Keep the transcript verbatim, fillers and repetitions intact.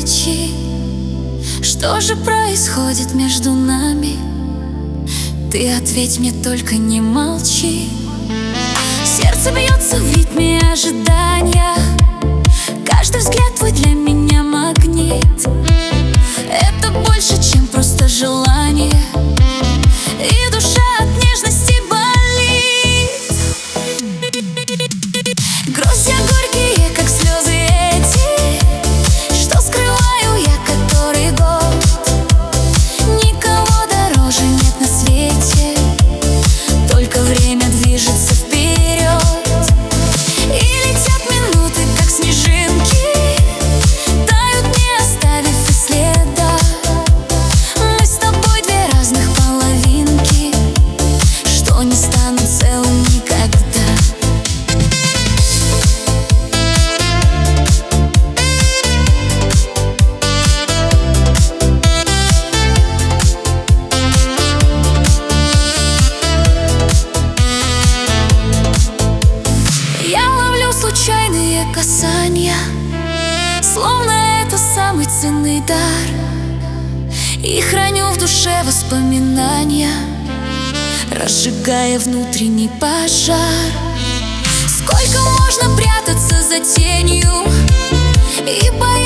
мелочи. Что же происходит между нами? Ты ответь мне, только не молчи. Сердце бьется в ритме ожидания. Каждый взгляд твой для меня магнит. Это больше, чем просто желание, и душа от нежности болит. Грустья горькие, как слезы эти, что скрываю я который год. Никого дороже нет на свете, только время движется вперед. И летят минуты, как снежинки, тают, не оставив и следа. Мы с тобой две разных половинки, что не станут целым никогда. Случайные касания, словно это самый ценный дар, и храню в душе воспоминания, разжигая внутренний пожар. Сколько можно прятаться за тенью и бояться